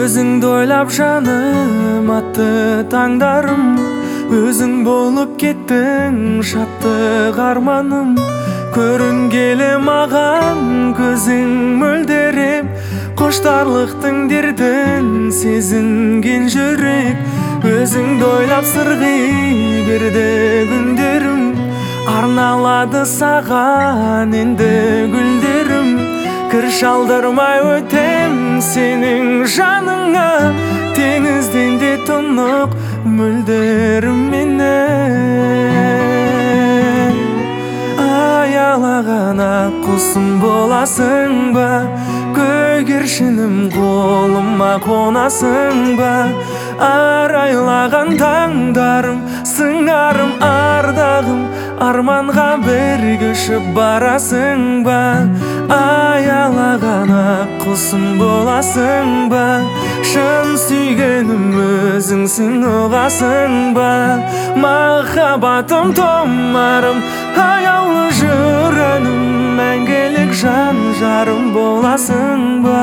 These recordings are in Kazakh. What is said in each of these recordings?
Өзіңді ойлап жаным атты таңдарым, өзің болып кеттің шаттық арманым. Көрінгелі маған көзің мөлдіреп, қоштарлықтың дертін сезінген жүрек. Өзіңді ойлап сырғи берді күндерім, арналады саған енді гүлдерім. Кір шалдырмай өтем сенің жаныңа, теңізден де тұнық мөлдірім менің. Аялаған ақ құсым боласың ба, көгершінім қолыма қонасың ба. Арайлаған таңдарым, сыңарым, ардағым, арманға бірге ұшып барасың ба. Аялаған ақ құсым боласың ба, шын сүйгенім өзіңсің ұғасың ба. Махаббатым томарым, аяулы жүрегім, мәңгілік жан жарым боласың ба.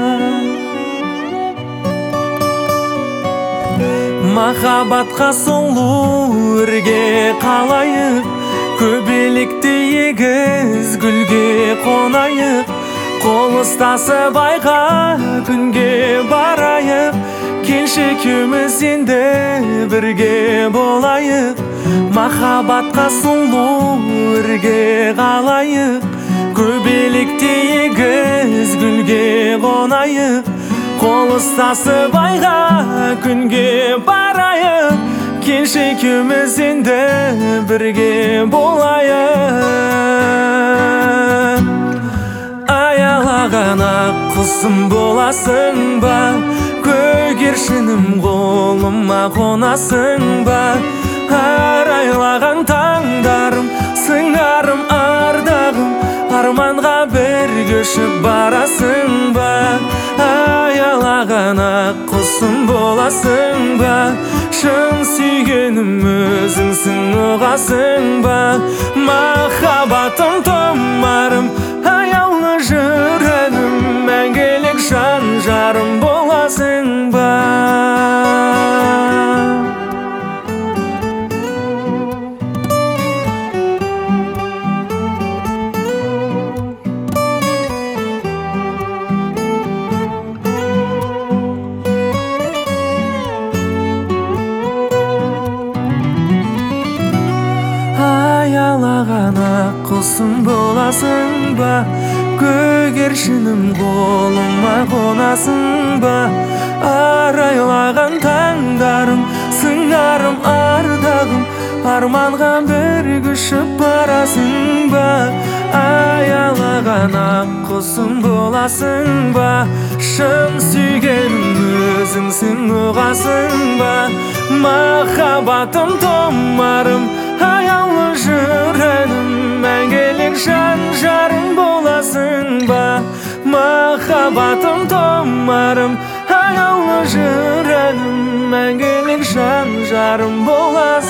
Махаббатқа сұлу өрге қалайық, көбелекті егіз гүлге қонайық. Қол ұстасып айға күнге барайық, келші екеуміз енді бірге болайық. Махаббатқа сұлу өрге қалайық, көбелекті егіз гүлге қонайық. Қол ұстасып айға күнге барайық, келші екеуміз енді бірге болайық. Аялаған ақ құсым боласың ба, көгершінім қолыма қонасың ба. Арайлаған таңдарым, сыңарым, ардағым, арманға бірге ұшып барасың ба. Аялаған ақ құсым боласың ба, шын сүйгенім өзіңсің ұғасың ба. Махаббатым томарым, аяулы жүрегім, мәңгілік жан жарым боласың ба. Аялаған ақ құсым боласың ба, көгершінім қолыма қонасың ба. Арайлаған таңдарым, сыңарым, ардағым, арманға бірге ұшып барасың ба. Аялаған ақ құсым боласың ба, шын сүйгенім өзіңсің ұғасың ба. Махаббатым томарым, аяулы жүрегім, мәңгілік жан жарым боласың ба. Махаббатым томарым, аяулы жүрегім, мәңгілік жан жарым боласың.